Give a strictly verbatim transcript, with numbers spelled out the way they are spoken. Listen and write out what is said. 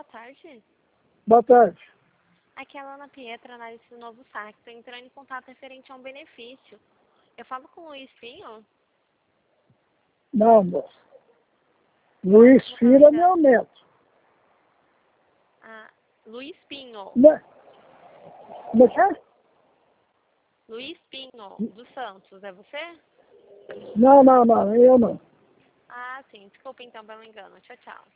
tarde. Boa tarde. Aqui é a Ana Pietra, análise do Novo Saque. Estou entrando em contato referente a um benefício. Eu falo com o Luiz Pinho? Não, moça. Luiz Filho é meu neto. Ah, Luiz Pinho. Né? Como é que é? Luiz Pinho, do Santos, é você? Não, não, não, eu não. Ah, sim. Desculpa então pelo engano. Tchau, tchau.